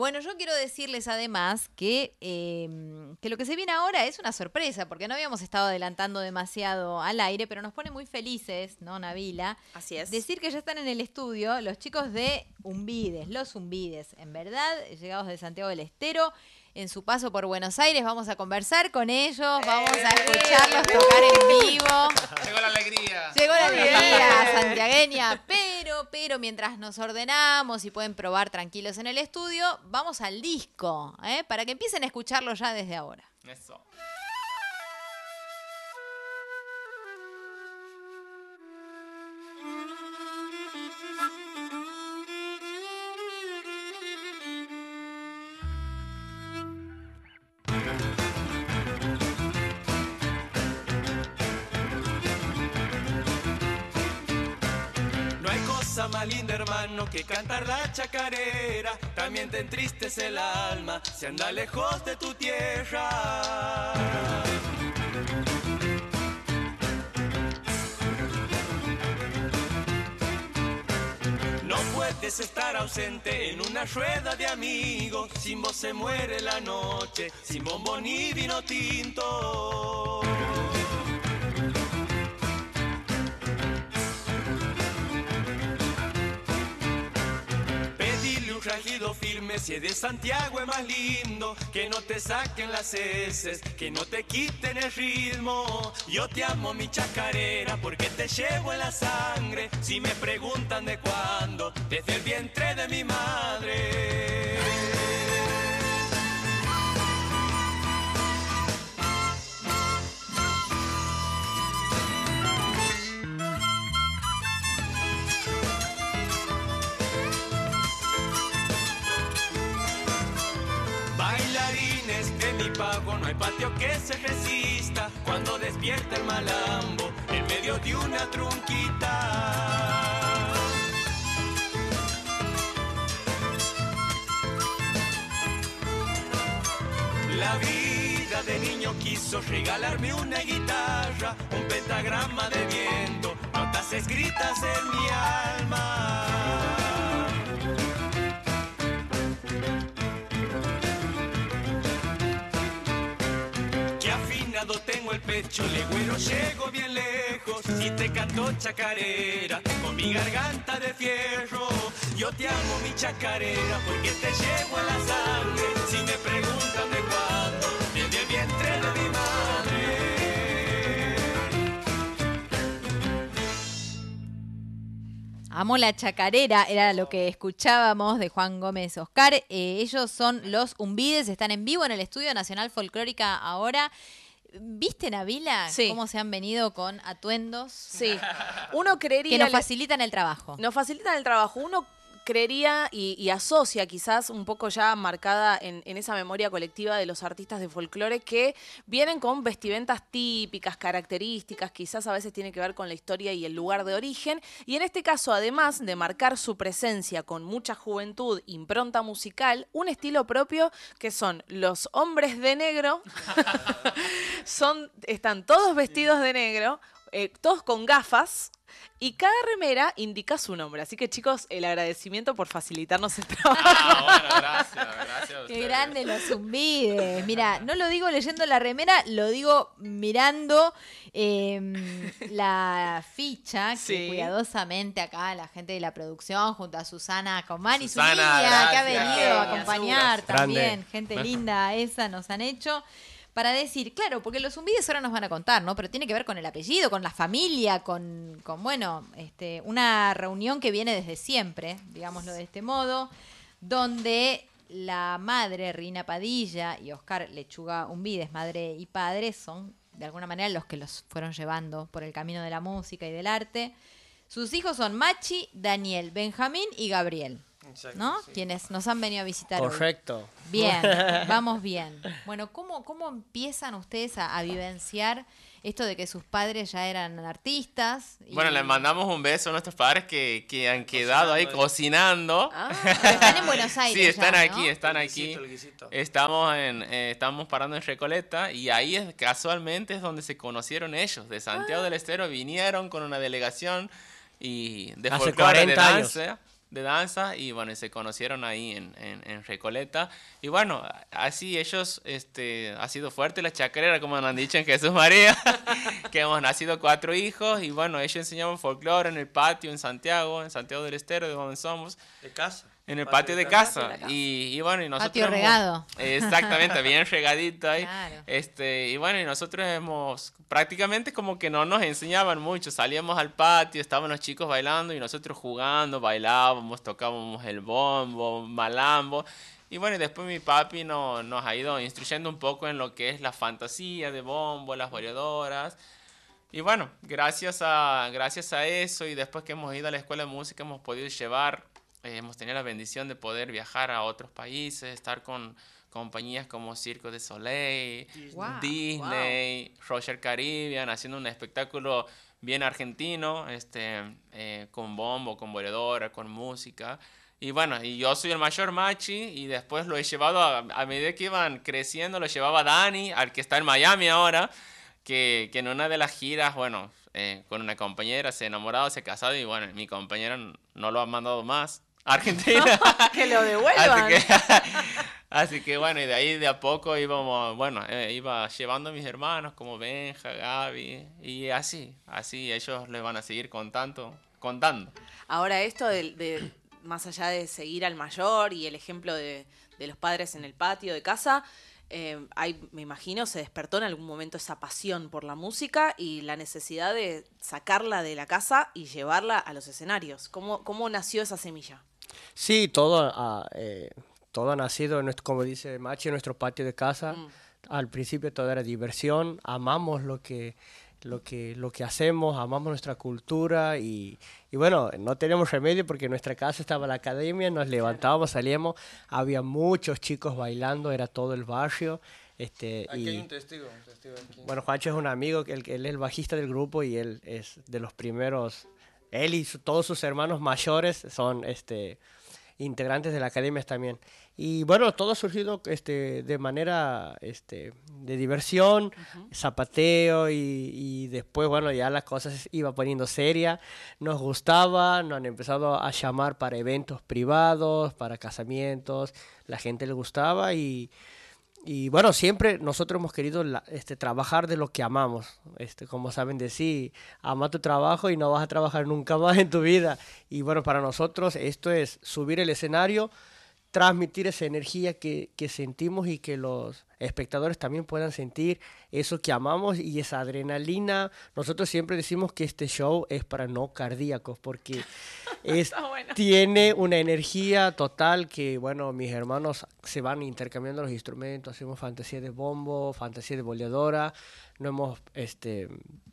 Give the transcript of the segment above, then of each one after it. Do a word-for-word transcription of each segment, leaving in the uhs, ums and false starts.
Bueno, yo quiero decirles además que, eh, que lo que se viene ahora es una sorpresa, porque no habíamos estado adelantando demasiado al aire, pero nos pone muy felices, ¿no, Nabila? Así es. Decir que ya están en el estudio los chicos de Umbides, los Umbides, en verdad, llegados de Santiago del Estero. En su paso por Buenos Aires vamos a conversar con ellos, vamos a escucharlos tocar en vivo. Llegó la alegría. Llegó la alegría santiagueña, pero, pero mientras nos ordenamos y pueden probar tranquilos en el estudio, vamos al disco, ¿eh? Para que empiecen a escucharlo ya desde ahora. Eso. Más linda, hermano, que cantar la chacarera. También te entristece el alma si anda lejos de tu tierra. No puedes estar ausente en una rueda de amigos. Sin vos se muere la noche, sin bombón ni vino tinto. Rajido firme, si es de Santiago es más lindo. Que no te saquen las heces, que no te quiten el ritmo. Yo te amo mi chacarera porque te llevo en la sangre. Si me preguntan de cuándo, desde el vientre de mi madre. No hay patio que se resista cuando despierta el malambo en medio de una trunquita. La vida de niño quiso regalarme una guitarra, un pentagrama de viento, notas escritas en mi alma. Tengo el pecho, legüero, llego bien lejos. Si te canto chacarera con mi garganta de fierro. Yo te amo mi chacarera porque te llevo en la sangre. Si me preguntan de cuándo, desde el vientre de mi madre. Amo la chacarera, era lo que escuchábamos de Juan Gómez Oscar. Eh, ellos son los Umbides, están en vivo en el Estudio Nacional Folclórica ahora. ¿Viste, Nabila, sí. cómo se han venido con atuendos? Sí. Uno creería... Que nos facilitan el trabajo. Nos facilitan el trabajo. Uno creería y, y asocia quizás un poco ya marcada en, en esa memoria colectiva de los artistas de folclore que vienen con vestimentas típicas, características, quizás a veces tiene que ver con la historia y el lugar de origen. Y en este caso, además de marcar su presencia con mucha juventud, impronta musical, un estilo propio que son los hombres de negro, son, están todos vestidos de negro, eh, todos con gafas, y cada remera indica su nombre. Así que, chicos, el agradecimiento por facilitarnos el trabajo. Ah, bueno, gracias, gracias a ustedes. Qué grande los Umbides. Mira, no lo digo leyendo la remera, lo digo mirando eh, la ficha que Sí. cuidadosamente acá la gente de la producción, junto a Susana Comán y su Susana, niña, que ha gracias. venido a Genia, acompañar seguro. también. Grande. Gente linda esa nos han hecho. Para decir, claro, porque los Umbides ahora nos van a contar, ¿no? Pero tiene que ver con el apellido, con la familia, con, con bueno, este, una reunión que viene desde siempre, digámoslo de este modo, donde la madre, Rina Padilla, y Oscar Lechuga Umbides, madre y padre, son de alguna manera los que los fueron llevando por el camino de la música y del arte. Sus hijos son Machi, Daniel, Benjamín y Gabriel. Exacto, ¿No? sí. Quienes nos han venido a visitar hoy. Correcto. Bien, vamos bien. Bueno, ¿cómo, cómo empiezan ustedes a, a vivenciar esto de que sus padres ya eran artistas? Y... Bueno, les mandamos un beso a nuestros padres que, que han quedado ahí cocinando. Ah, Pero están en Buenos Aires. Sí, están ya, aquí, ¿no? están El aquí. guisito, el guisito. Estamos en, eh, estamos parando en Recoleta y ahí es, casualmente es donde se conocieron ellos. De Santiago del Estero vinieron con una delegación y de Hace folclore, de cuarenta años. danza. de danza y bueno, se conocieron ahí en, en, en Recoleta. Y bueno, así ellos, este, ha sido fuerte la chacarera, como nos han dicho en Jesús María, que hemos nacido cuatro hijos y bueno, ellos enseñaban folclore en el patio en Santiago, en Santiago del Estero, de donde somos. De casa. En el patio, patio de, de casa. casa. Y, y bueno, y nosotros... Patio hemos, regado. Exactamente, bien regadito ahí. Claro. Este, y bueno, y nosotros hemos... Prácticamente como que no nos enseñaban mucho. Salíamos al patio, estaban los chicos bailando y nosotros jugando, bailábamos, tocábamos el bombo, malambo. Y bueno, y después mi papi no, nos ha ido instruyendo un poco en lo que es la fantasía de bombo, las boleadoras. Y bueno, gracias a, gracias a eso y después que hemos ido a la escuela de música hemos podido llevar... Eh, hemos tenido la bendición de poder viajar a otros países, estar con compañías como Cirque du Soleil, Wow. Disney, wow. Roger Caribbean, haciendo un espectáculo bien argentino, este, eh, con bombo, con boleadora, con música. Y bueno, y yo soy el mayor Machi y después lo he llevado, a, a medida que iban creciendo, lo llevaba Dani, al que está en Miami ahora, que, que en una de las giras, bueno, eh, con una compañera se ha enamorado, se ha casado y bueno, mi compañera no lo ha mandado más. Argentina. Que lo devuelvan. Así que, así que bueno, y de ahí de a poco íbamos, bueno, eh, iba llevando a mis hermanos como Benja, Gaby, y así, así ellos les van a seguir contando, contando. Ahora esto de, de más allá de seguir al mayor y el ejemplo de, de los padres en el patio de casa, eh, hay, me imagino, se despertó en algún momento esa pasión por la música y la necesidad de sacarla de la casa y llevarla a los escenarios. ¿Cómo, cómo nació esa semilla? Sí, todo, uh, eh, todo ha nacido, en nuestro, como dice Machi, en nuestro patio de casa. Mm. Al principio todo era diversión, amamos lo que, lo que, lo que hacemos, amamos nuestra cultura y, y bueno, no tenemos remedio porque en nuestra casa estaba la academia, nos levantábamos, salíamos, había muchos chicos bailando, era todo el barrio. Este, aquí y, hay un testigo. Un testigo aquí. Bueno, Juancho es un amigo, él, él es el bajista del grupo y él es de los primeros... Él y su, todos sus hermanos mayores son este, integrantes de la academia también. Y bueno, todo ha surgido este, de manera este, de diversión, uh-huh. zapateo y, y después, bueno, ya las cosas se iba poniendo seria. Nos gustaba, nos han empezado a llamar para eventos privados, para casamientos, la gente le gustaba y... Y bueno, siempre nosotros hemos querido la, este, trabajar de lo que amamos. Este, como saben decir, ama tu trabajo y no vas a trabajar nunca más en tu vida. Y bueno, para nosotros esto es subir el escenario, transmitir esa energía que, que sentimos y que los espectadores también puedan sentir eso que amamos y esa adrenalina. Nosotros siempre decimos que este show es para no cardíacos porque es, bueno. tiene una energía total que, bueno, mis hermanos se van intercambiando los instrumentos, hacemos fantasía de bombo, fantasía de boleadora, no hemos, este...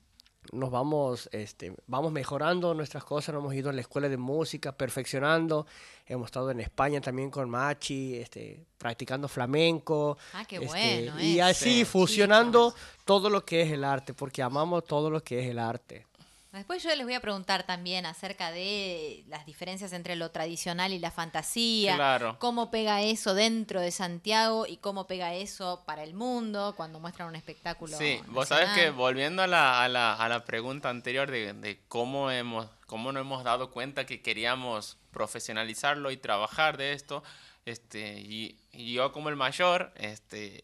nos vamos este vamos mejorando nuestras cosas, nos hemos ido a la escuela de música perfeccionando, hemos estado en España también con Machi este practicando flamenco. Ah, qué este, bueno y es. así Sí, fusionando chicos. todo lo que es el arte porque amamos todo lo que es el arte. Después yo les voy a preguntar también acerca de las diferencias entre lo tradicional y la fantasía, claro. Cómo pega eso dentro de Santiago y cómo pega eso para el mundo cuando muestran un espectáculo Sí, nacional. Vos sabés que volviendo a la, a la, a la pregunta anterior de, de cómo hemos cómo nos hemos dado cuenta que queríamos profesionalizarlo y trabajar de esto, este y, y yo como el mayor, este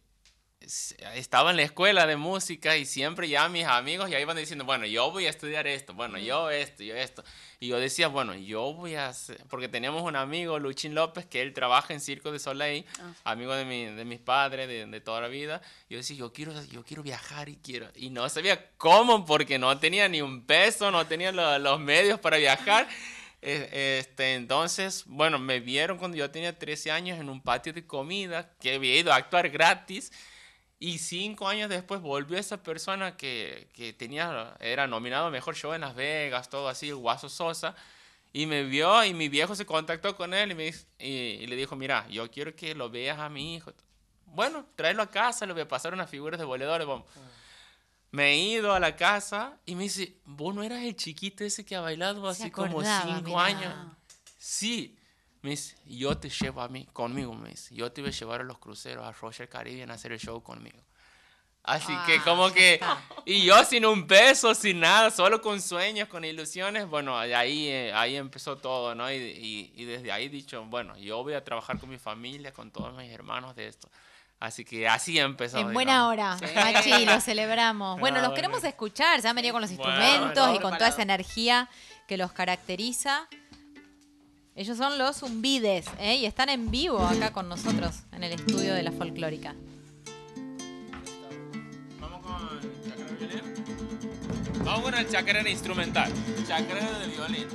estaba en la escuela de música y siempre ya mis amigos ya iban diciendo, bueno, yo voy a estudiar esto, bueno, yo esto, yo esto. Y yo decía, bueno, yo voy a hacer... Porque teníamos un amigo, Luchín López, que él trabaja en Cirque du Soleil, oh. amigo de, mi, de mis padres, de, de toda la vida. Y yo decía, yo quiero, yo quiero viajar y quiero... Y no sabía cómo, porque no tenía ni un peso, no tenía lo, los medios para viajar. Este, entonces, bueno, me vieron cuando yo tenía trece años en un patio de comida, que había ido a actuar gratis. Y cinco años después volvió esa persona que, que tenía, era nominado a Mejor Show en Las Vegas, todo así, el Guaso Sosa, y me vio y mi viejo se contactó con él y, me, y, y le dijo, mira, yo quiero que lo veas a mi hijo. Bueno, tráelo a casa, le voy a pasar unas figuras de boleadores. Vamos. Mm. Me he ido a la casa y me dice, vos no eras el chiquito ese que ha bailado así como cinco mirá. años. Sí. Me dice, yo te llevo a mí, conmigo, me dice. Yo te voy a llevar a los cruceros, a Roger Caribbean a hacer el show conmigo. Así Ah, que como ya que, está. y yo sin un peso, sin nada, solo con sueños, con ilusiones, bueno, ahí, eh, ahí empezó todo, ¿no? Y, y, y desde ahí dicho, bueno, yo voy a trabajar con mi familia, con todos mis hermanos de esto. Así que así empezó. En buena digamos. hora, Sí. Machi, lo celebramos. Bueno, Ah, los bueno. queremos escuchar, se han venido con los Bueno, instrumentos bueno. y con toda esa energía que los caracteriza. Ellos son los Zumbides, ¿eh? Y están en vivo acá con nosotros en el estudio de la folclórica. Vamos con chacarera de violín. Vamos con el chacarera instrumental. Chacarera de violín.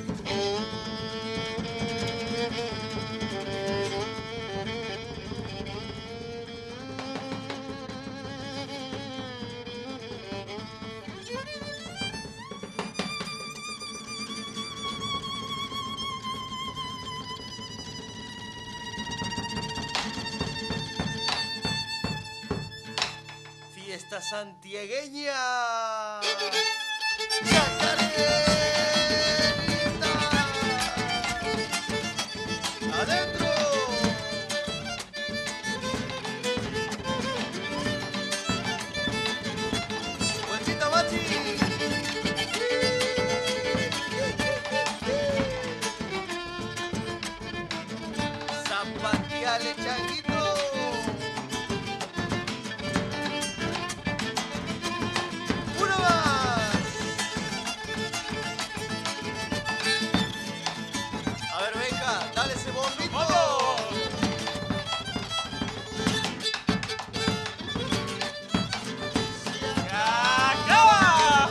Fiesta santiagueña. Chacarerita. Adentro. Vueltita, Machi. Zapateale, changuito. ¡Uno más! A ver, Benja, dale ese bombito. ¡Acaba!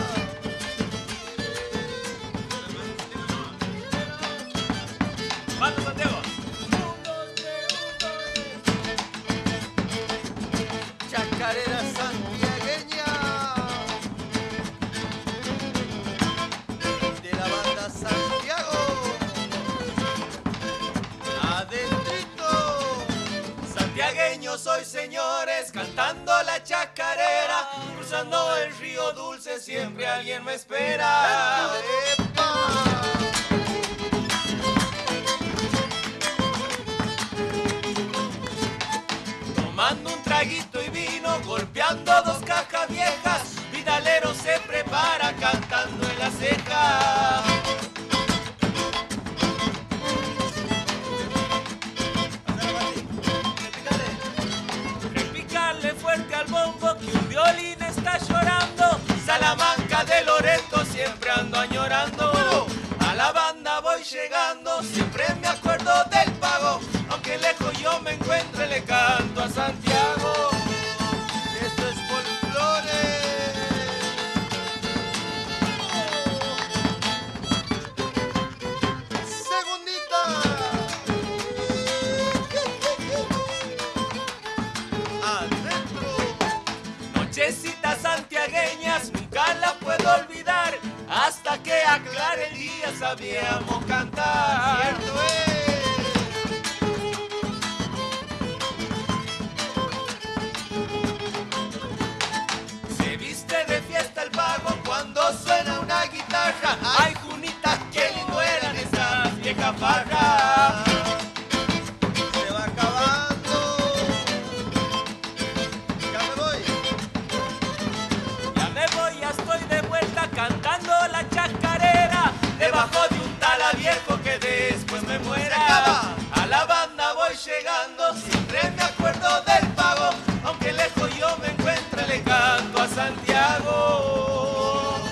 ¡Vamos, Santiago! Chacarera santiagueña. De la banda Santiago. Adentrito. Santiagueño soy, señores, cantando la chacarera, cruzando el río Dulce, siempre alguien me espera. ¡Epa! Tomando un traguito y vino, golpeando dos cajas viejas, Vidalero se prepara cantando en la ceja. Repicarle fuerte al bombo que un violín está llorando. Salamanca de Loreto siempre ando añorando. A la banda voy llegando, siempre me acuerdo del pago. Aunque lejos yo me encuentre, le canto a Santiago. Esto es folclore. Segundita. Adentro. Nochecitas santiagueñas nunca la puedo olvidar. Hasta que aclare el día sabíamos cantar. Cierto es. Se viste de fiesta el pago cuando suena una guitarra. Ay, Junita, qué lindo eran esas viejas farras. Se va acabando. Ya me voy. Ya me voy, ya estoy de vuelta cantando la chacarera. Debajo de un tala viejo que después me muera. A la banda voy llegando, siempre me acuerdo del pago. Aunque lejos yo me encuentre, le canto a Santiago.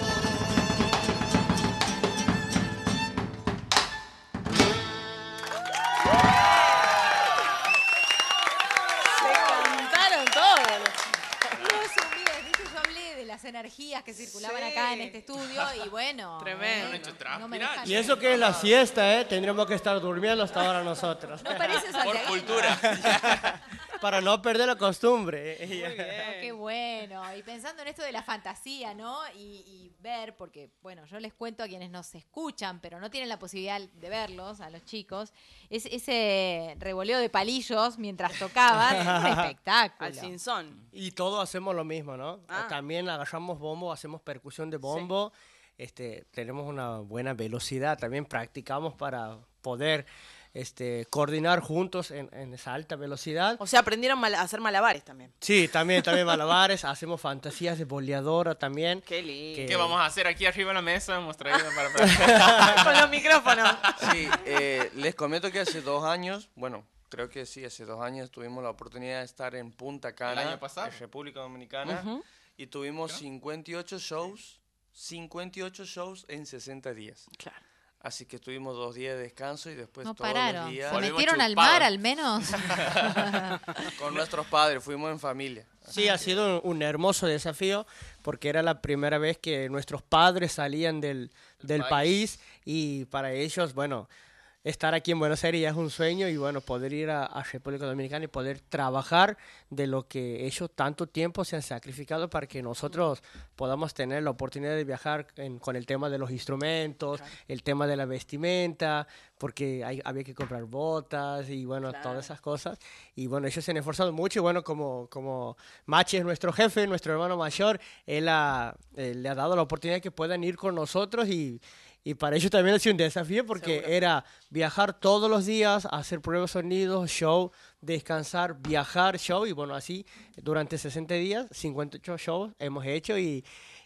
Se cantaron todos. Los Zumbides, ¿viste? Yo hablé de las energías que circulaban Sí. acá en este estudio y bueno. Tremendo. eh, Han hecho no me transpirar. dejan- Y eso que es la siesta, ¿eh? Tendremos que estar durmiendo hasta ahora nosotros. No parece Por santiagueño. cultura. Para no perder la costumbre. Pero qué bueno. Y pensando en esto de la fantasía, ¿no? Y, y ver, porque, bueno, yo les cuento a quienes nos escuchan, pero no tienen la posibilidad de verlos, a los chicos, es ese revoleo de palillos mientras tocaban, un espectáculo. Al cinzón. Y todos hacemos lo mismo, ¿no? Ah. También agarramos bombo, hacemos percusión de bombo. Este, tenemos una buena velocidad. También practicamos para poder este, coordinar juntos en, en esa alta velocidad. O sea, aprendieron mal- a hacer malabares también. Sí, también, también malabares, hacemos fantasías de boleadora también. Qué lindo. Que- ¿Qué vamos a hacer aquí arriba de la mesa? Hemos traído para practicar. Con los micrófonos. Sí, eh, les comento que hace dos años, bueno, creo que sí, hace dos años tuvimos la oportunidad de estar en Punta Cana, ¿El año pasado? en República Dominicana, Ujú. y tuvimos cincuenta y ocho shows, cincuenta y ocho shows en sesenta días. Claro. Así que tuvimos dos días de descanso y después No todos pararon. los días ¿Se Volvimos metieron al chupados. mar al menos? con nuestros padres, fuimos en familia. Sí, ha sido un, un hermoso desafío porque era la primera vez que nuestros padres salían del, del país. Y para ellos, bueno, estar aquí en Buenos Aires ya es un sueño y bueno, poder ir a, a República Dominicana y poder trabajar de lo que ellos tanto tiempo se han sacrificado para que nosotros podamos tener la oportunidad de viajar en- con el tema de los instrumentos, el tema de la vestimenta, porque hay- había que comprar botas y bueno, Claro. todas esas cosas. Y bueno, ellos se han esforzado mucho y bueno, como, como Machi es nuestro jefe, nuestro hermano mayor, él ha, eh, le ha dado la oportunidad de que puedan ir con nosotros y, y para ellos también ha sido un desafío porque Seguro. era viajar todos los días, hacer pruebas de sonidos, show, descansar, viajar, show y bueno, así durante sesenta días, cincuenta y ocho shows hemos hecho y,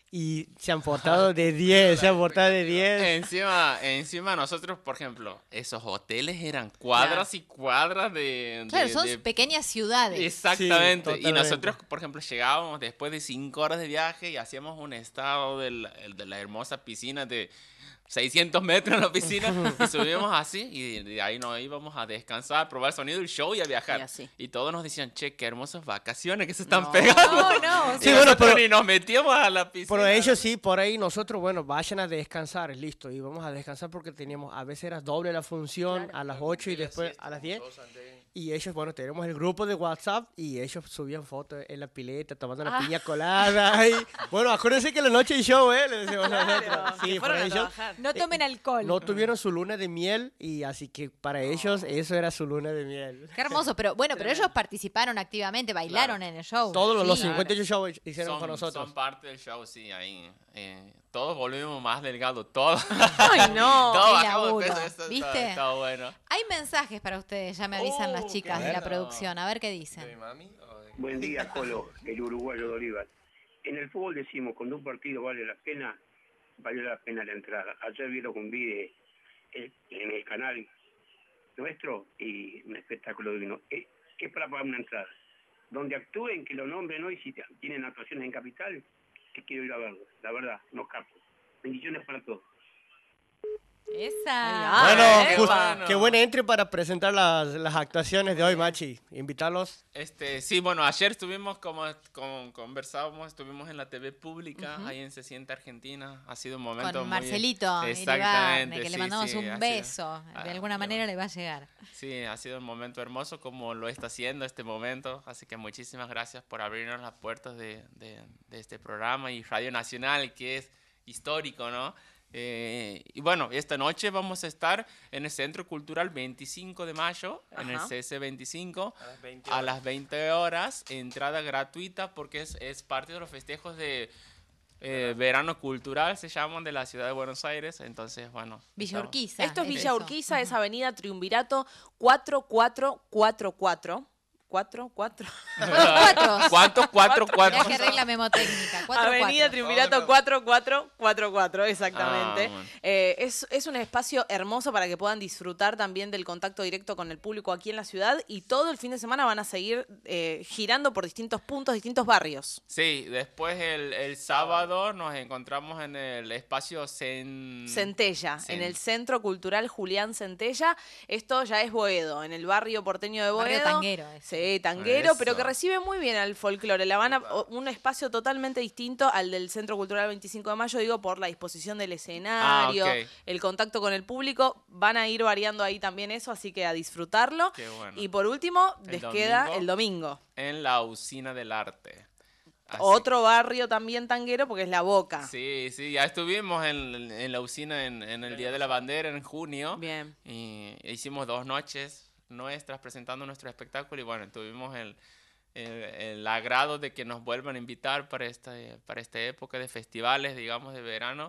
y se han portado de diez, se han portado de diez. Encima, encima nosotros, por ejemplo, esos hoteles eran cuadras y cuadras de... Claro, de- son de- pequeñas ciudades. Exactamente. Sí, y totalmente. nosotros, por ejemplo, llegábamos después de cinco horas de viaje y hacíamos un estado de la, de la hermosa piscina de seiscientos metros en la piscina y subíamos así y de ahí nos íbamos a descansar, probar sonido y show y a viajar. Y así. Y todos nos decían, che, qué hermosas vacaciones que se están No. pegando. No, no. Y Sí, bueno, nosotros pero- ni nos metíamos a la piscina. Pero ellos sí, por ahí nosotros, bueno, vayan a descansar, listo, y vamos a descansar porque teníamos, a veces era doble la función a las ocho y después a las diez. Y ellos, bueno, tenemos el grupo de WhatsApp y ellos subían fotos en la pileta tomando una Ah. piña colada. Y, bueno, acuérdense que la noche hay show, ¿eh? Le decimos Claro, nosotros. que Sí, por fueron a ellos. trabajar. No tomen alcohol. No tuvieron su luna de miel y así que para ellos eso era su luna de miel. Qué hermoso, pero bueno, pero ellos participaron activamente, bailaron en el show. Todos los, los Sí. cincuenta y ocho shows hicieron son, con nosotros. son parte del show, sí, ahí. eh, todos volvimos más delgados, todos. Ay, no. todos qué bajamos de laburo, peso, eso está- ¿viste? está bueno. Hay mensajes para ustedes, ya me avisan Oh, las chicas qué de la bueno. producción. A ver qué ¿De mi dicen. mami? o de- Buen día, Colo, el uruguayo de Olivar. En el fútbol decimos, cuando un partido vale la pena, vale la pena la entrada. Ayer vi lo que vi de- eh, en el canal nuestro y un espectáculo divino. Eh, Es para pagar una entrada. Donde actúen, que lo nombren hoy, si tienen actuaciones en Capital, que quiero ir a verlo. La verdad, no capo. Bendiciones para todos. Esa. Ah, Bueno, epa. justo- bueno. qué buen entry para presentar las, las actuaciones de hoy, Machi. Invitarlos. Este, sí, bueno, ayer estuvimos como, como conversábamos, estuvimos en la T V pública, ahí en Se Siente Argentina. Ha sido un momento Con muy- Marcelito Exactamente, Iribarne, que le sí, mandamos sí, un ha sido- beso. De ah, alguna qué manera bueno. le va a llegar. Sí, ha sido un momento hermoso como lo está haciendo este momento. Así que muchísimas gracias por abrirnos las puertas de, de- de este programa y Radio Nacional, que es histórico, ¿no? Eh, y bueno, esta noche vamos a estar en el Centro Cultural veinticinco de mayo, en el Ajá. C S veinticinco, A las veinte a las veinte horas, entrada gratuita porque es, es parte de los festejos de eh, verano cultural, se llaman, de la ciudad de Buenos Aires. Entonces, bueno. Villa estamos- Urquiza. Esto es Villa eso. Urquiza, es Avenida Triunvirato cuatro cuatro cuatro cuatro. ¿Cuatro? ¿Cuatro? Cuatro. ¿Cuántos? Cuatro, cuatro. Mirá qué regla memotécnica. Cuatro, Avenida cuatro. Triunvirato cuatro cuatro cuatro cuatro, exactamente. Ah, bueno. Eh, es, es un espacio hermoso para que puedan disfrutar también del contacto directo con el público aquí en la ciudad y todo el fin de semana van a seguir eh, girando por distintos puntos, distintos barrios. Sí, después el, el sábado nos encontramos en el espacio Cen... Centella, Cen- en el Centro Cultural Julián Centella. Esto ya es Boedo, en el barrio porteño de Barrio Boedo. tanguero ese. Sí, tanguero, Eso. pero que recibe muy bien al folclore. La Habana, o- un espacio totalmente distinto al del Centro Cultural veinticinco de mayo, digo, por la disposición del escenario, Ah, ok. el contacto con el público. Van a ir variando ahí también eso, así que a disfrutarlo. Qué bueno. Y por último, El les queda domingo. el domingo. En la Usina del Arte. Así- Otro barrio también tanguero porque es La Boca. Sí, sí, ya estuvimos en, en la usina en, en el Día de la Bandera en junio. Bien. Y hicimos dos noches nuestras presentando nuestro espectáculo y bueno, tuvimos el, el, el agrado de que nos vuelvan a invitar para esta, para esta época de festivales, digamos, de verano.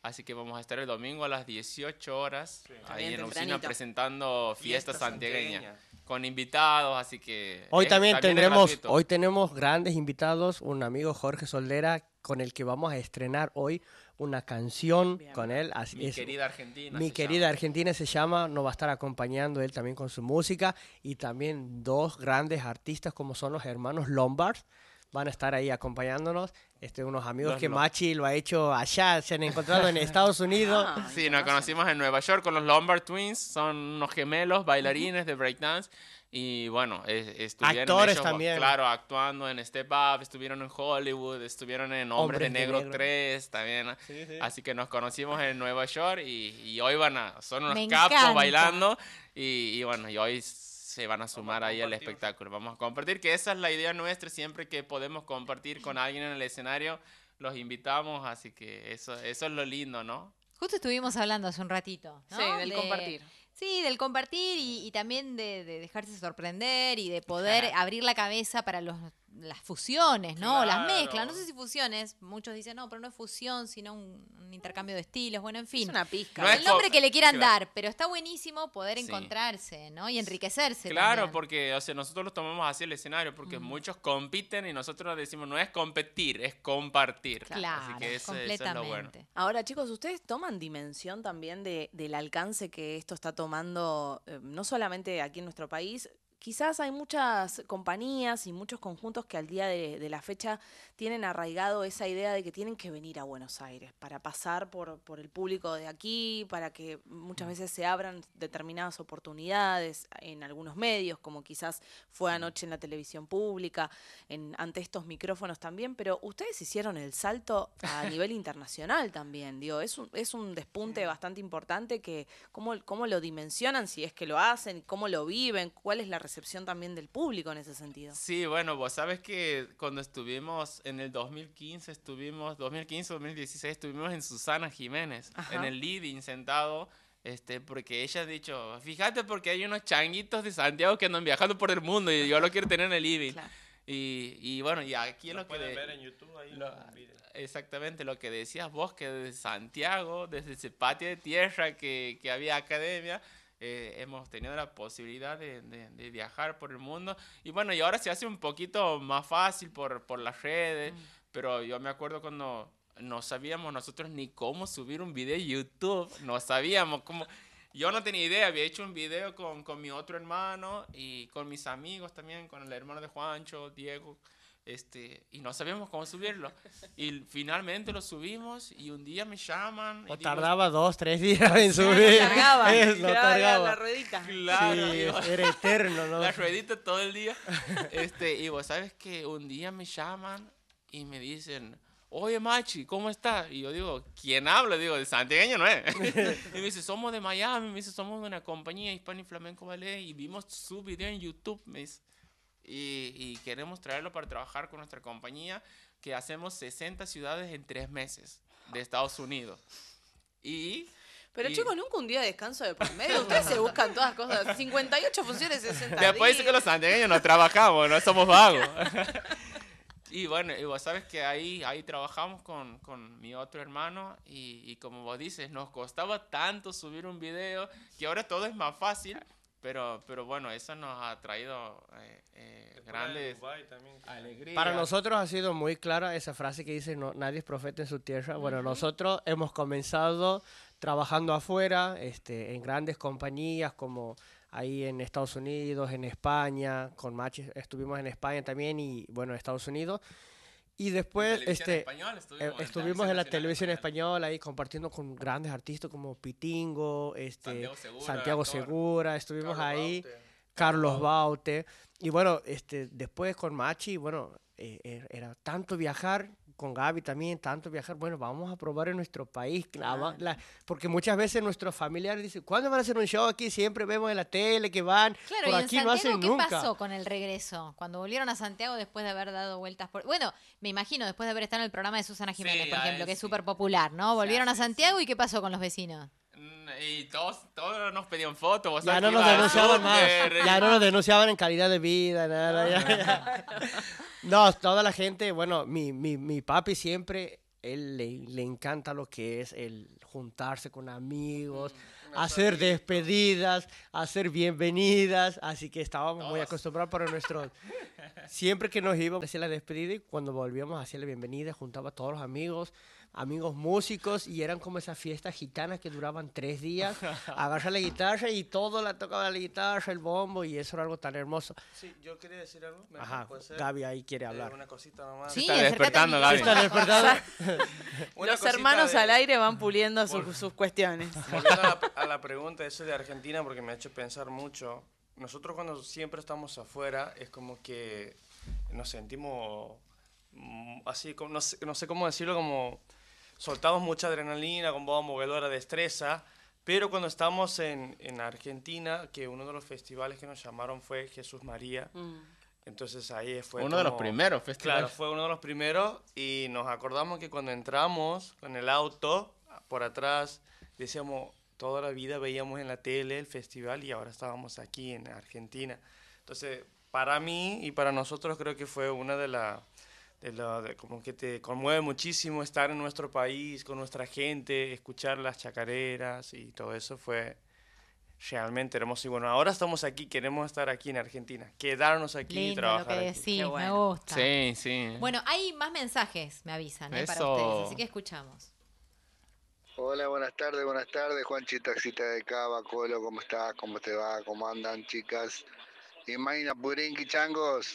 Así que vamos a estar el domingo a las dieciocho horas ahí Bien en la oficina tempranito. presentando Fiesta, Fiesta Santiagueña. Santiagueña. Con invitados, así que... Hoy es- también es tendremos, gratuito. hoy tenemos grandes invitados, un amigo Jorge Soldera con el que vamos a estrenar hoy una canción Bien. con él. Así Mi es, querida Argentina. Mi se querida llama. Argentina se llama, nos va a estar acompañando él también con su música y también dos grandes artistas como son los hermanos Lombard. Van a estar ahí acompañándonos, este, unos amigos Los que Lo- Machi lo ha hecho allá, se han encontrado en Estados Unidos. Ah, Sí, nos conocimos en Nueva York con los Lombard Twins, son unos gemelos bailarines de breakdance y bueno, es- estuvieron Actores ellos, también. claro, actuando en Step Up, estuvieron en Hollywood, estuvieron en Hombres, Hombres de de Negro, Negro. tres también, Sí, sí. así que nos conocimos en Nueva York y, y hoy van a, son unos Me capos encanta. bailando y, y bueno, y hoy se van a sumar ahí al espectáculo, vamos a compartir, que esa es la idea nuestra, siempre que podemos compartir con alguien en el escenario, los invitamos, así que eso, eso es lo lindo, ¿no? Justo estuvimos hablando hace un ratito, ¿no? Sí, del De- compartir. Sí, del compartir y, y también de, de dejarse sorprender y de poder abrir la cabeza para los, las fusiones, ¿no? Las Claro. mezclas. No sé si fusiones, muchos dicen, no, pero no es fusión, sino un, un intercambio de estilos. Bueno, en fin. Es una pizca. No es el nombre co- que le quieran claro. dar, pero está buenísimo poder Sí. encontrarse, ¿no? Y enriquecerse. Claro, también. porque o sea, nosotros lo tomamos así el escenario, porque muchos compiten y nosotros decimos no es competir, es compartir. Claro, así que eso, eso es lo bueno. completamente. Ahora, chicos, ¿ustedes toman dimensión también de, del alcance que esto está tomando, eh, no solamente aquí en nuestro país? Quizás hay muchas compañías y muchos conjuntos que al día de, de la fecha tienen arraigado esa idea de que tienen que venir a Buenos Aires para pasar por, por el público de aquí, para que muchas veces se abran determinadas oportunidades en algunos medios, como quizás fue anoche en la televisión pública, en, ante estos micrófonos también, pero ustedes hicieron el salto a nivel internacional también, digo, es un, es un despunte bastante importante que, ¿cómo, cómo lo dimensionan, si es que lo hacen, cómo lo viven, cuál es la recepción también del público en ese sentido? Sí, bueno, vos sabes que cuando estuvimos en el dos mil quince, estuvimos, dos mil quince, dos mil dieciséis, estuvimos en Susana Jiménez, Ajá. en el living sentado, este, porque ella ha dicho, fíjate porque hay unos changuitos de Santiago que andan viajando por el mundo y yo lo quiero tener en el living. Claro. Y, y bueno, y aquí es Lo lo que... pueden de- ver en YouTube ahí. lo- un video. exactamente lo que decías vos, que desde Santiago, desde ese patio de tierra que, que había academia, eh, hemos tenido la posibilidad de, de- de viajar por el mundo. Y bueno, y ahora se hace un poquito más fácil por, por las redes, pero yo me acuerdo cuando no sabíamos nosotros ni cómo subir un video a YouTube, no sabíamos cómo... Yo no tenía idea, había hecho un video con, con mi otro hermano y con mis amigos también, con el hermano de Juancho, Diego, este, y no sabíamos cómo subirlo. Y finalmente lo subimos y un día me llaman. y O digo, tardaba dos, tres días en subir. Cargaba, Es, lo quedaba cargaba. la ruedita. Claro, Sí, digo, era eterno, ¿no? la ruedita todo el día. Este, y vos sabes que un día me llaman y me dicen, oye Machi, ¿cómo estás? Y yo digo, ¿quién habla? Digo, de santiagueño no es. Y me dice, somos de Miami, me dice, somos de una compañía hispana y flamenco ballet y vimos su video en YouTube, me dice. Y, y queremos traerlo para trabajar con nuestra compañía, que hacemos sesenta ciudades en tres meses de Estados Unidos. Y... Pero y- chicos, nunca un día de descanso de por medio. Ustedes se buscan todas cosas. cincuenta y ocho funciones, sesenta Después dice que días. los santiagueños no trabajamos, no somos vagos. Y bueno, y vos sabes que ahí, ahí trabajamos con, con mi otro hermano y, y como vos dices, nos costaba tanto subir un video que ahora todo es más fácil, pero, pero bueno, eso nos ha traído eh, eh, grandes alegrías. Para nosotros ha sido muy clara esa frase que dice, no, nadie es profeta en su tierra. Bueno, nosotros hemos comenzado trabajando afuera, este, en grandes compañías como ahí en Estados Unidos, en España, con Machi estuvimos en España también y bueno, en Estados Unidos. Y después este, eh, estuvimos en la televisión española ahí compartiendo con grandes artistas como Pitingo, este, Santiago Segura, Santiago actor. Segura, estuvimos Carlos ahí. Baute. Carlos Baute. Y bueno, este, después con Machi, bueno, eh, eh, era tanto viajar, con Gaby también, tanto viajar, bueno, vamos a probar en nuestro país. la- Claro. la- porque muchas veces nuestros familiares dicen, ¿cuándo van a hacer un show aquí? Siempre vemos en la tele que van, Claro, por y en aquí no Santiago, hacen ¿qué nunca. pasó con el regreso? Cuando volvieron a Santiago después de haber dado vueltas por... Bueno, me imagino, después de haber estado en el programa de Susana Jiménez, Sí, por a ejemplo, él que es sí. súper popular, ¿no? Volvieron a sí, Santiago y ¿qué pasó con los vecinos? Mm, Y todos, todos nos pedían fotos. vos Ya sabes no que nos iba al denunciaban más, súper, ya y- no nos denunciaban en calidad de vida, nada, ya, ya. No, toda la gente, bueno, mi, mi, mi papi siempre él le, le encanta lo que es el juntarse con amigos, hacer despedidas, hacer bienvenidas, así que estábamos muy acostumbrados para nuestros... Siempre que nos íbamos a hacer la despedida y cuando volvíamos a hacer la bienvenida, juntaba a todos los amigos, amigos músicos, y eran como esas fiestas gitanas que duraban tres días. Agarra la guitarra y todo la tocaba la guitarra, el bombo, y eso era algo tan hermoso. Sí, yo quería decir algo. ¿Me Ajá, puede ser? Gaby ahí quiere Eh, hablar. una cosita nomás. Sí, Está acércate despertando, al Gaby. micrófono. ¿Está despertado? Una Los cosita hermanos de- al aire van puliendo sus, sus cuestiones. Volviendo a la, a la pregunta esa de Argentina, porque me ha hecho pensar mucho. Nosotros cuando siempre estamos afuera es como que nos sentimos mm, así, como, no, sé, no sé cómo decirlo, como soltamos mucha adrenalina, con voz movedora, destreza, pero cuando estamos en, en Argentina, que uno de los festivales que nos llamaron fue Jesús María, Mm. entonces ahí fue Uno de los como- primeros festivales. Claro, fue uno de los primeros y nos acordamos que cuando entramos con el auto por atrás, decíamos, toda la vida veíamos en la tele el festival y ahora estábamos aquí en Argentina. Entonces, para mí y para nosotros creo que fue una de las... De la, de como que te conmueve muchísimo estar en nuestro país, con nuestra gente, escuchar las chacareras y todo eso fue realmente hermoso. Y bueno, ahora estamos aquí, queremos estar aquí en Argentina, quedarnos aquí y Lindo trabajar lo que aquí. decís, Qué me bueno. gusta. Sí, sí. Bueno, hay más mensajes, me avisan, ¿eh? para Eso. ustedes, así que escuchamos. Hola, buenas tardes, buenas tardes, Juanchi, taxista de Cava, Colo, ¿cómo estás? ¿Cómo te va? ¿Cómo andan, chicas? Y Maina Purinqui, changos,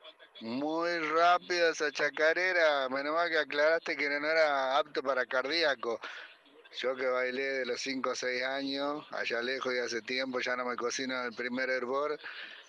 muy rápida esa chacarera, menos mal que aclaraste que no era apto para cardíaco. Yo que bailé de los cinco o seis años, allá lejos y hace tiempo, ya no me cocino en el primer hervor,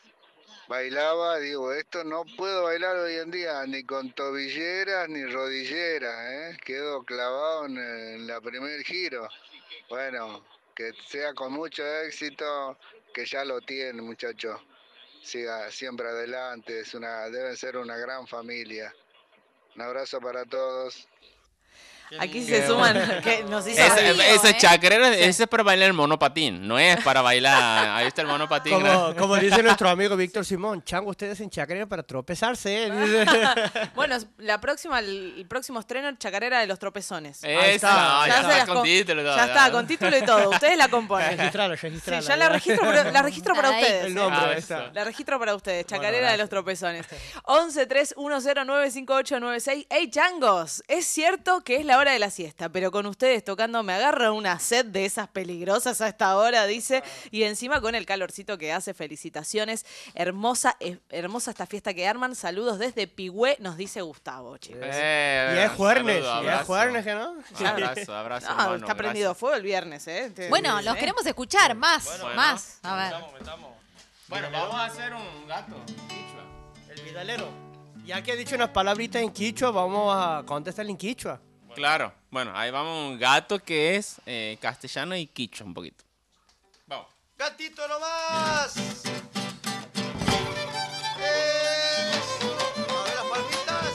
bailaba, digo, esto no puedo bailar hoy en día, ni con tobilleras ni rodilleras, ¿eh? Quedo clavado en, en la primer giro. Bueno, que sea con mucho éxito, que ya lo tiene, muchachos. Siga siempre adelante, es una, deben ser una gran familia. Un abrazo para todos. Aquí se suman, que nos hizo Ese, Desafío, ese ¿eh? chacarera, ese es para bailar el monopatín, no es para bailar. Ahí está el monopatín. Como, como dice nuestro amigo Víctor Simón, chango, ustedes en chacarera para tropezarse. ¿eh? Dice. Bueno, la próxima, el, el próximo estreno, Chacarera de los Tropezones. Esa, está, ya, se está las con con- título y todo, Ya está, con título y todo. Ustedes la componen. Registralo, registralo. Sí, ya la registro, para- la registro para Ahí. ustedes. El ¿eh? nombre, Ah, ahí eso. está. La registro para ustedes, Bueno, Chacarera de gracias. los Tropezones. once tres uno cero nueve cinco ocho nueve seis. ¡Ey, changos! Es cierto que es la hora de la siesta, pero con ustedes tocando me agarra una sed de esas peligrosas a esta hora, dice. Y encima con el calorcito que hace, felicitaciones. Hermosa, eh, hermosa esta fiesta que arman. Saludos desde Pigüé, nos dice Gustavo, chicos. Eh, Y es jueves, saludo, y es abrazo. jueves, ¿que no? Abrazo, abrazo, No, hermano, está prendido gracias. fuego el viernes, ¿eh? Te- Bueno, ¿eh? los queremos escuchar más, Bueno. más. A ver. Metamos, metamos. Bueno, vamos a hacer un gato. quichua. El vidalero. Ya que he dicho unas palabritas en quichua, vamos a contestar en quichua. Claro. Bueno, ahí vamos un gato que es eh, castellano y quichua un poquito. Vamos. ¡Gatito nomás! ¡Eso! A ver las palmitas.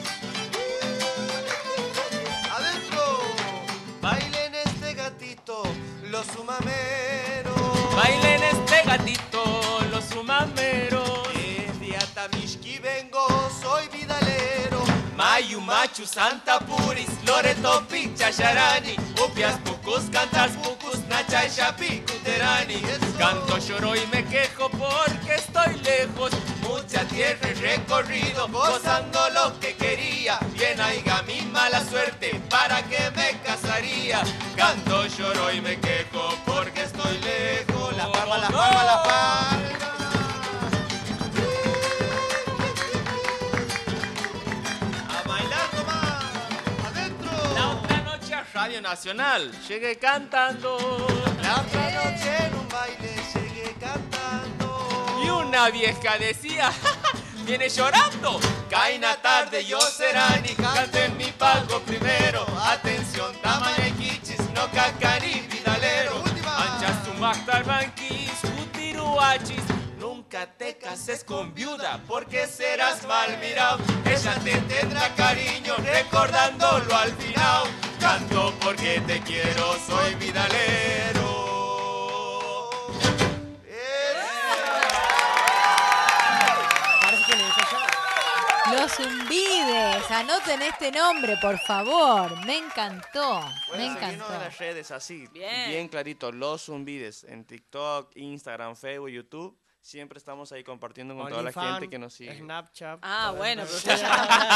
¡Adentro! Bailen este gatito, los sumameros. Bailen este gatito, los sumameros. Desde Atamishki vengo, soy vidalero. Mayu, Machu, Santa Puris, Loreto, Picha, Yarani, Upias, Pucus, Cantas, Pucus, Nacha y Shapi, Cuterani. Canto, lloro y me quejo porque estoy lejos. Mucha tierra he recorrido, gozando lo que quería. Bien haiga mi mala suerte, para que me casaría. Canto, lloro y me quejo porque estoy lejos. La palma, la palma, la palma. A bailar nomás. Adentro. La otra noche a Radio Nacional llegué cantando. La otra noche en un baile llegué cantando. Y una vieja decía, viene llorando. Caina tarde yo serani, canten mi pago primero. Atención, tamaña y quichis, no cacari, vidalero. Anchas tu banquis, utiruachis. Nunca te cases con viuda porque serás mal mirado. Ella te tendrá cariño recordándolo al final. Canto porque te quiero, soy vidalero. Parece que le dice ya. Los Los Zumbides. Anoten este nombre, por favor. Me encantó. Me Pueden seguirnos encantó. en las redes así, Bien. bien clarito, Los Zumbides, en TikTok, Instagram, Facebook, YouTube. Siempre estamos ahí compartiendo con toda la OnlyFans, gente que nos sigue. Snapchat. Ah, todo bueno, eso. pero ustedes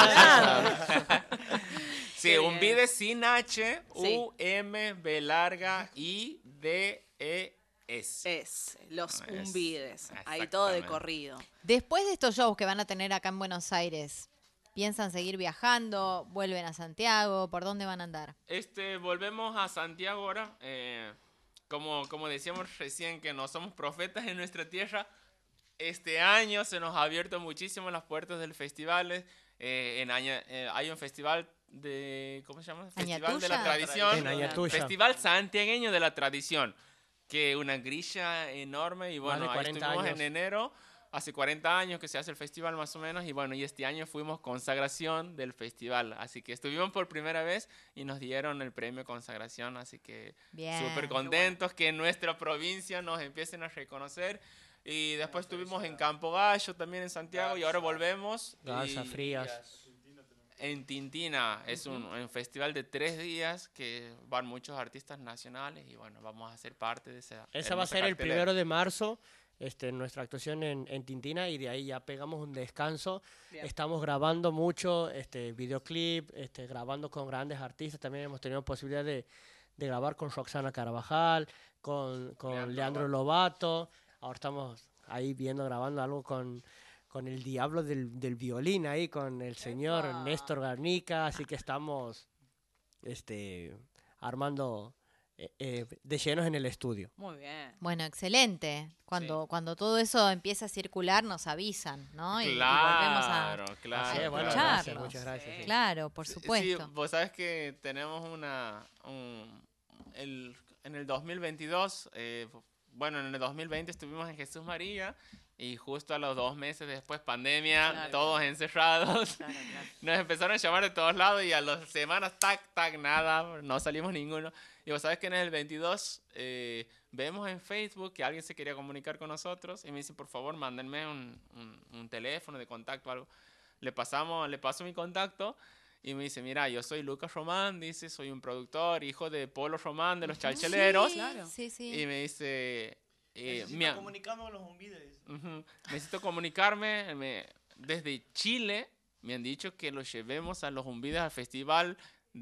ya están Sí, Qué un bien. vide sin H, Sí. U M B larga I D E S. Es, los Es, umbides. Ahí todo de exactamente. corrido. Después de estos shows que van a tener acá en Buenos Aires, ¿piensan seguir viajando? ¿Vuelven a Santiago? ¿Por dónde van a andar? Este, volvemos a Santiago ahora. eh, como, como decíamos recién que no somos profetas en nuestra tierra, este año se nos ha abierto muchísimo las puertas del festival. Eh, en Aña- eh, hay un festival de, ¿cómo se llama? Festival de la Añatuya. Tradición. En Añatuya. Festival santiagueño de la Tradición. Que una grilla enorme y Más bueno, de ahí cuarenta estuvimos años. en enero. Hace cuarenta años que se hace el festival más o menos y bueno, y este año fuimos consagración del festival, así que estuvimos por primera vez y nos dieron el premio consagración, así que Bien. súper contentos que en nuestra provincia nos empiecen a reconocer y después estuvimos en Campo Gallo también en Santiago y ahora volvemos Garza y- Frías. en Tintina. Es un, un festival de tres días que van muchos artistas nacionales y bueno, vamos a ser parte de esa. Esa va a hermosa ser el cartelera. primero de marzo, este, nuestra actuación en, en Tintina, y de ahí ya pegamos un descanso. Bien. Estamos grabando mucho, este, videoclip, este, grabando con grandes artistas. También hemos tenido posibilidad de, de grabar con Roxana Carvajal, con, con Leandro Leandro, Lobato. Ahora estamos ahí viendo, grabando algo con, con el diablo del, del violín ahí, con el señor ¡Epa! Néstor Garnica. Así que estamos este, armando eh, eh, de llenos en el estudio. Muy bien. Bueno, excelente. Cuando, cuando todo eso empieza a circular, nos avisan, ¿no? Y, y volvemos a... Claro, claro. Así es, bueno, claro. gracias, escucharlos. muchas gracias. sí. Claro, por Sí, supuesto. Sí, vos sabes que tenemos una... un- el, en el dos mil veintidós, eh, bueno, en el dos mil veinte estuvimos en Jesús María y justo a los dos meses después pandemia, Claro. todos encerrados. Claro, claro. Nos empezaron a llamar de todos lados y a las semanas, tac, tac, nada, no salimos ninguno. Y vos sabes que en el veintidós eh, vemos en Facebook que alguien se quería comunicar con nosotros y me dice, por favor, mándenme un, un, un teléfono de contacto o algo. Le pasamos, le paso mi contacto y me dice, mira, yo soy Lucas Román, dice, soy un productor, hijo de Polo Román de los Chalcheleros. Sí, Claro. sí, sí. Y me dice, eh, Necesito mi a- comunicarme con los zumbides. Ujú. Necesito comunicarme. me- desde Chile me han dicho que los llevemos a los Zumbides al festival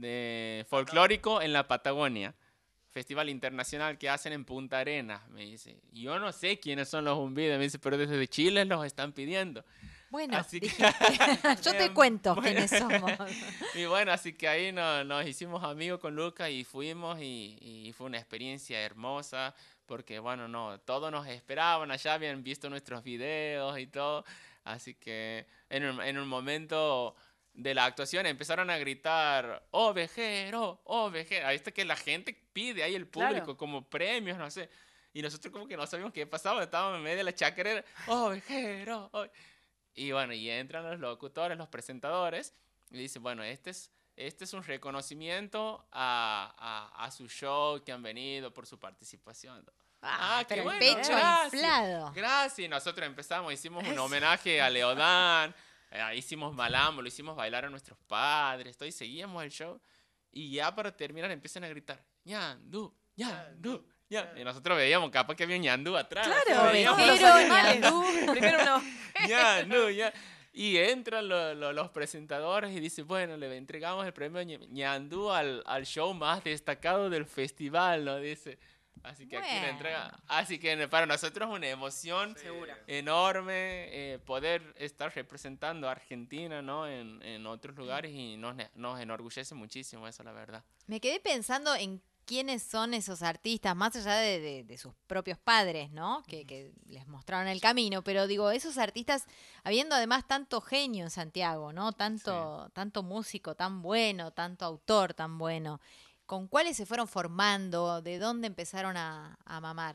de folclórico en la Patagonia. Festival internacional que hacen en Punta Arenas, me dice. Yo no sé quiénes son los Zumbides, me dice, pero desde Chile los están pidiendo. Bueno, Así que- dijiste, yo te Em, cuento bueno. quiénes somos. Y bueno, así que ahí no- nos hicimos amigos con Lucas y fuimos y, y fue una experiencia hermosa porque bueno, no, todos nos esperaban, allá habían visto nuestros videos y todo, así que en un, en un momento de la actuación empezaron a gritar, ovejero, ovejero, ahí está que la gente pide ahí el público Claro. como premios, no sé, y nosotros como que no sabíamos qué pasaba, estábamos en medio de la chacarera, ovejero, ove-". Y bueno, y entran los locutores, los presentadores, y dicen, bueno, este es, este es un reconocimiento a, a, a su show que han venido por su participación. Ah, qué pero el bueno, pecho gracias. inflado. Gracias, y nosotros empezamos, hicimos un homenaje a Leodán, eh, hicimos malambo, lo hicimos bailar a nuestros padres, todo, y seguíamos el show, y ya para terminar empiezan a gritar, ñandú, ñandú, ñandú. Y nosotros veíamos capaz que había un ñandú atrás. Claro, así, veíamos como los Ovejero, animales. ñandú. Primero uno. ya, no, ya. Y entran lo- lo- los presentadores y dicen, bueno, le entregamos el premio Ñe- Ñandú al, al show más destacado del festival, ¿no? Dice. Así que aquí le Bueno. entrega. Así que para nosotros es una emoción Segura. enorme eh, poder estar representando a Argentina, ¿no? En, en otros lugares y nos, ne- nos enorgullece muchísimo eso, la verdad. Me quedé pensando en quiénes son esos artistas, más allá de, de- de sus propios padres, ¿no? Que, que les mostraron el camino, pero digo, esos artistas, habiendo además tanto genio en Santiago, ¿no? Tanto, tanto músico tan bueno, tanto autor tan bueno, ¿con cuáles se fueron formando? ¿De dónde empezaron a, a mamar?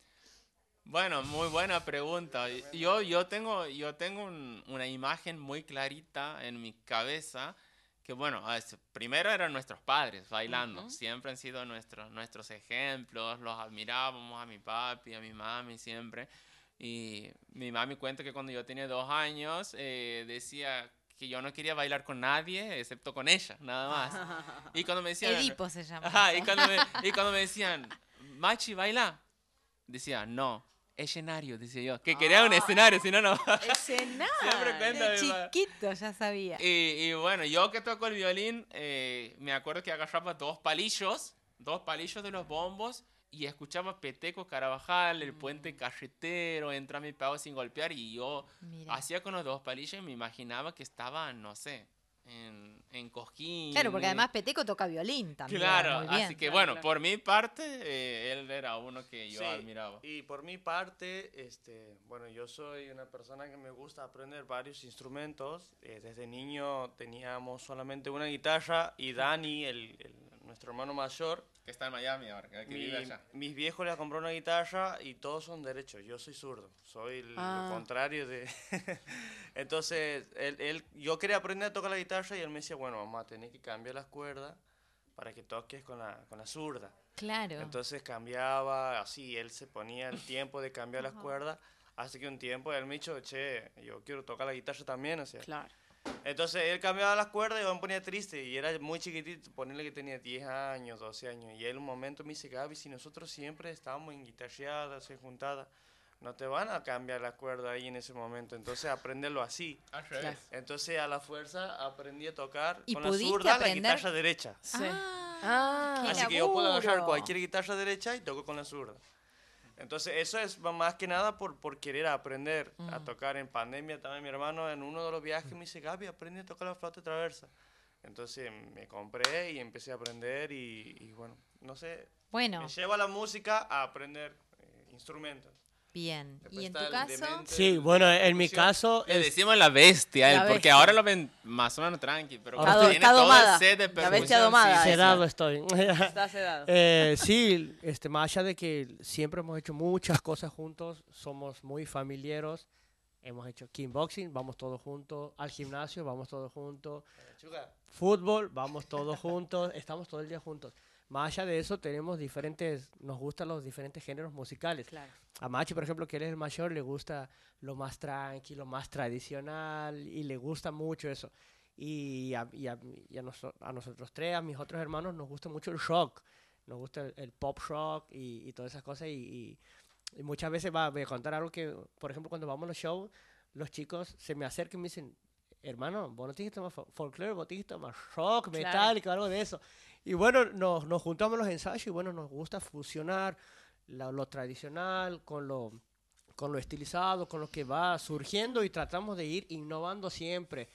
Bueno, muy buena pregunta. Yo, yo tengo, yo tengo un- una imagen muy clarita en mi cabeza que, bueno, es- primero eran nuestros padres bailando. Ujú. Siempre han sido nuestros, nuestros ejemplos. Los admirábamos a mi papi, a mi mami siempre. Y mi mami cuenta que cuando yo tenía dos años eh, decía que yo no quería bailar con nadie excepto con ella, nada más. Y cuando me decían... Edipo se llama. Ajá, eso. y cuando me, y cuando me decían, Machi, baila, decía, no, escenario, decía yo. Que quería un escenario, si no, no. Escenario. Siempre cuenta De mi ma- chiquito ya sabía. Y, y bueno, yo que toco el violín, eh, me acuerdo que agarraba dos palillos, dos palillos de los bombos, y escuchaba Peteco Carabajal, el puente carretero, entra mi pago sin golpear, y yo Mira. hacía con los dos palillos y me imaginaba que estaba, no sé, en, en Cojín. Claro, porque además Peteco toca violín también. Claro, muy bien. así que Claro, bueno, claro. por mi parte, eh, él era uno que yo Sí, admiraba. Y por mi parte, este, bueno, yo soy una persona que me gusta aprender varios instrumentos. Eh, desde niño teníamos solamente una guitarra y Dani, el, el- nuestro hermano mayor, Que está en Miami ahora, que, que mi- vive allá. mis viejos le compró una guitarra y todos son derechos. Yo soy zurdo, soy el- Ah. lo contrario de... Entonces, él, él- yo quería aprender a tocar la guitarra y él me decía, bueno, mamá, tenés que cambiar las cuerdas para que toques con la, con la zurda. Claro. Entonces cambiaba, así, él se ponía el tiempo de cambiar las cuerdas, así que un tiempo él me dijo, che, yo quiero tocar la guitarra también, o sea. Claro. Entonces él cambiaba las cuerdas y yo me ponía triste, y era muy chiquitito, ponerle que tenía diez años, doce años, y él un momento me dice, Gaby, si nosotros siempre estábamos en guitarreadas, en juntadas, no te van a cambiar las cuerdas ahí en ese momento, entonces aprenderlo así. Al revés. Claro. Entonces a la fuerza aprendí a tocar ¿Y con la pudiste zurda la aprender? guitarra derecha. Sí. Ah, Ah, qué Así que yo puedo agarrar laburo. cualquier guitarra derecha y toco con la zurda. Entonces eso es ma- más que nada por, por querer aprender a tocar. En pandemia también mi hermano en uno de los viajes me dice, Gaby, aprende a tocar la flauta traversa. Entonces me compré y empecé a aprender y, y bueno, no sé, Bueno, me lleva la música a aprender eh, instrumentos. bien. Después ¿Y en está tu el caso? demente, Sí, el bueno, de en mi percusión. caso, Le es- decimos la bestia, La él, porque bestia. ahora lo ven más o menos tranqui, pero Ahora cuando estoy- tiene está todo el domada. set de La bestia percusión, domada, sí, sedado estoy. está sedado. Eh, sí, este, más allá de que siempre hemos hecho muchas cosas juntos, somos muy familiares. Hemos hecho kickboxing, vamos todos juntos, al gimnasio, vamos todos juntos, Chuga. fútbol, vamos todos juntos, estamos todo el día juntos. Más allá de eso, tenemos diferentes, nos gustan los diferentes géneros musicales. Claro. A Machi, por ejemplo, que él es el mayor, le gusta lo más tranquilo, lo más tradicional y le gusta mucho eso. Y a, y a- y a noso- a nosotros tres, a mis otros hermanos, nos gusta mucho el rock. Nos gusta el, el pop rock y, y todas esas cosas. Y, y- y muchas veces va, voy a contar algo que, por ejemplo, cuando vamos a los shows, los chicos se me acercan y me dicen, hermano, vos no tienes que tomar fo- folclore, vos tienes que tomar rock, Claro. metálico, algo de eso. Y bueno, nos, nos juntamos en los ensayos y bueno, nos gusta fusionar la- lo tradicional con lo, con lo estilizado, con lo que va surgiendo y tratamos de ir innovando siempre.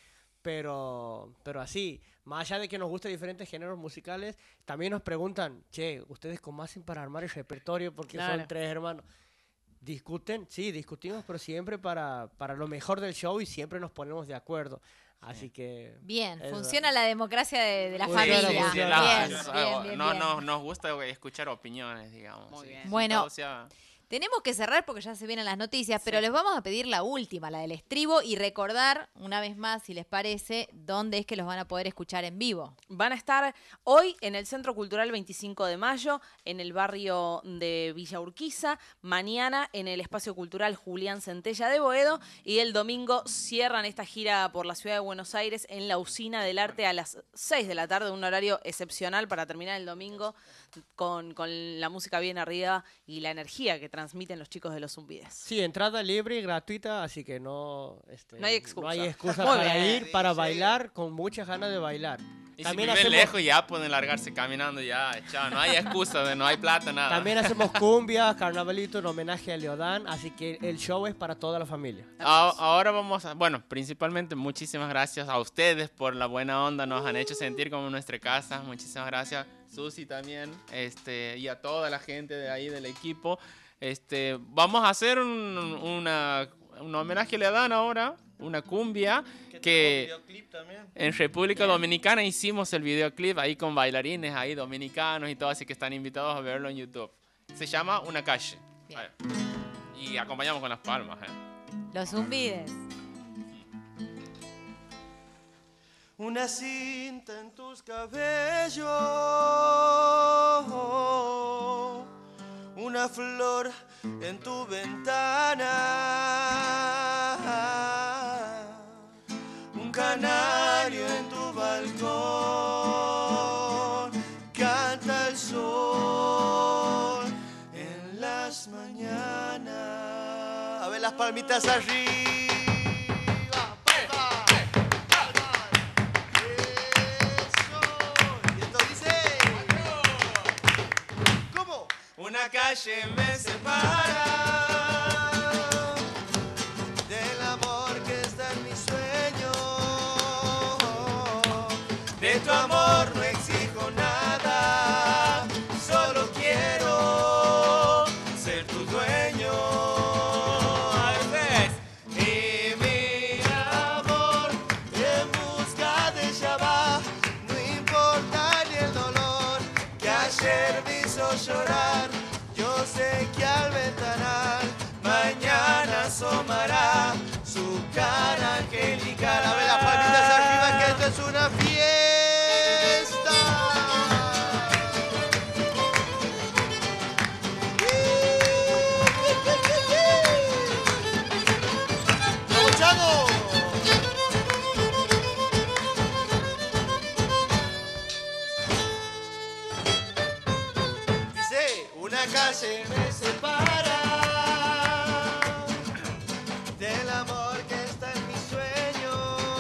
Pero, pero así, más allá de que nos gusten diferentes géneros musicales, también nos preguntan, che, ¿ustedes cómo hacen para armar el repertorio? Porque Claro. son tres hermanos. Discuten, sí, discutimos, pero siempre para, para lo mejor del show y siempre nos ponemos de acuerdo. Así que... Bien, eso. funciona la democracia de, de la Funciona, familia. funciona. Bien, Sí, bien, bien, no, bien. no, nos gusta escuchar opiniones, digamos. Muy sí. bien. Si Bueno. todo sea- Tenemos que cerrar porque ya se vienen las noticias, pero les vamos a pedir la última, la del estribo, y recordar, una vez más, si les parece, dónde es que los van a poder escuchar en vivo. Van a estar hoy en el Centro Cultural veinticinco de mayo, en el barrio de Villa Urquiza, mañana en el Espacio Cultural Julián Centella de Boedo y el domingo cierran esta gira por la ciudad de Buenos Aires en la Usina del Arte a las seis de la tarde, un horario excepcional para terminar el domingo con, con la música bien arriba y la energía que transmiten los chicos de los Zumbides. Sí, entrada libre y gratuita, así que no, este, No hay excusa. no hay excusa Muy para bien. ir, para Sí, sí. bailar, con muchas ganas de bailar. Y También si viven hacemos, lejos ya pueden largarse caminando ya, chao, no hay excusa, de no hay plata, nada. también hacemos cumbia, carnavalito en homenaje a Leodán, así que el show es para toda la familia. A- Ahora vamos a, bueno, principalmente muchísimas gracias a ustedes por la buena onda, nos han hecho sentir como en nuestra casa, muchísimas gracias, Susi también, este, y a toda la gente de ahí del equipo. Este, vamos a hacer un, una, un homenaje a Leodán ahora, una cumbia que tenemos videoclip también. en República Dominicana hicimos el videoclip ahí con bailarines ahí dominicanos y todo, así que están invitados a verlo en YouTube. Se llama Una Calle. Bien. Vale. Y acompañamos con las palmas, ¿eh? Los zumbides. Una cinta en tus cabellos, una flor en tu ventana, un un canario en tu balcón, canta el sol en las mañanas. A ver las palmitas arriba. Palmas, palmas. Eso. Y esto dice. ¿Cómo? Una calle me separa del amor que está en mi sueño. De tu amor no exijo nada, solo quiero ser tu dueño. A veces. Y mi amor en busca de ella va, no importa ni el dolor que ayer me hizo llorar. Yo sé que al ventanal mañana asomará su cara angelical. A ver las palmitas arriba, que esto es una fiesta. ¡Vamos, chavo! Dice, una calle me separa del amor que está en mi sueño.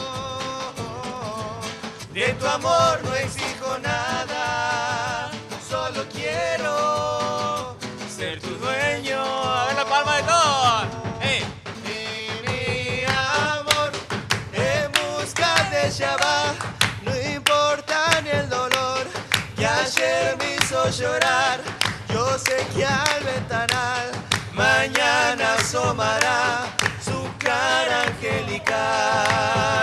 De tu amor no exijo nada, solo quiero ser tu dueño. A ver la palma de todos. ¡Eh! Y mi amor en busca de ella va, no importa ni el dolor que ayer me hizo llorar. Yo sé que al ventanal mañana asomará su cara angelical.